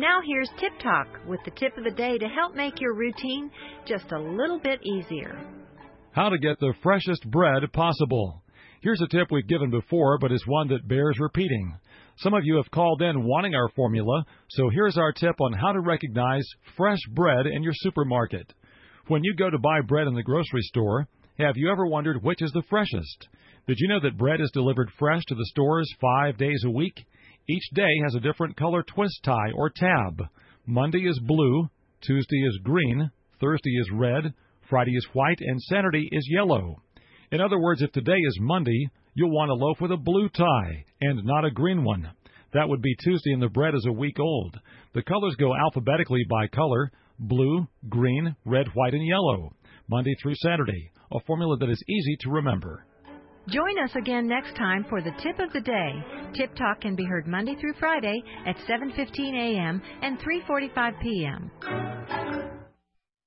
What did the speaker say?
Now here's Tip Talk with the tip of the day to help make your routine just a little bit easier. How to get the freshest bread possible. Here's a tip we've given before, but is one that bears repeating. Some of you have called in wanting our formula, so here's our tip on how to recognize fresh bread in your supermarket. When you go to buy bread in the grocery store, have you ever wondered which is the freshest? Did you know that bread is delivered fresh to the stores 5 days a week? Each day has a different color twist tie or tab. Monday is blue, Tuesday is green, Thursday is red, Friday is white, and Saturday is yellow. In other words, if today is Monday, you'll want a loaf with a blue tie and not a green one. That would be Tuesday and the bread is a week old. The colors go alphabetically by color: blue, green, red, white, and yellow. Monday through Saturday, a formula that is easy to remember. Join us again next time for the Tip of the Day. Tip Talk can be heard Monday through Friday at 7:15 a.m. and 3:45 p.m.